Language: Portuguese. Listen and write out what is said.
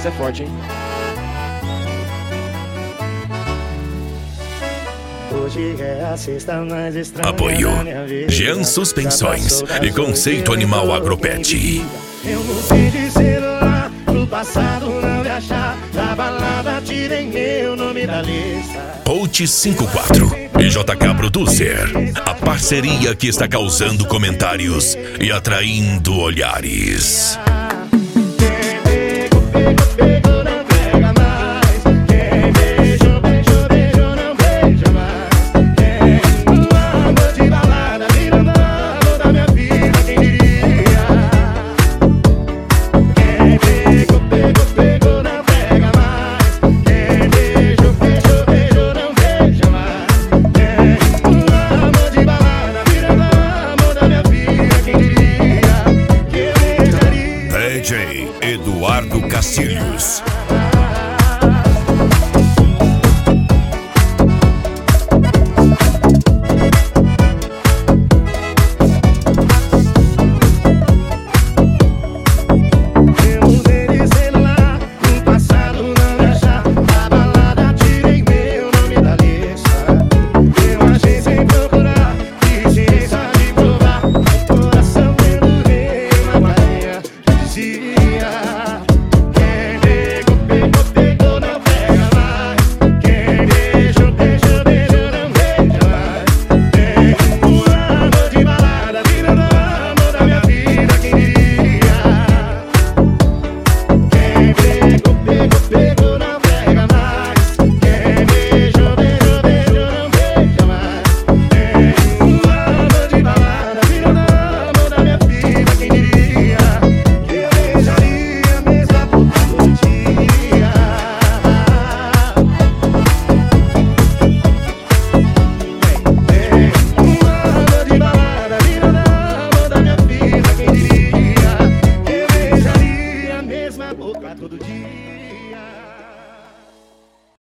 Isso é forte, hein? Hoje é a sexta mais estranha. Apoio Jean Suspensões e Conceito Animal Agropet. Eu não sei dizer lá no passado, não me achar. Da balada tirei meu nome da lista. Coach 54 e JK Producer. A parceria que está causando comentários e atraindo olhares. Quem pegou, pegou, pegou, não pega mais. Quem beijou, beijou, beijou, não beija mais. Quem no amor de balada virando amor da minha vida, quem diria? Quem pegou, pegou, pegou, não pega mais. Quem beijou, beijou, beijou, não beija mais. Quem no amor de balada virando amor da minha vida, quem diria? Que eu beijaria? DJ Eduardo Castilhos.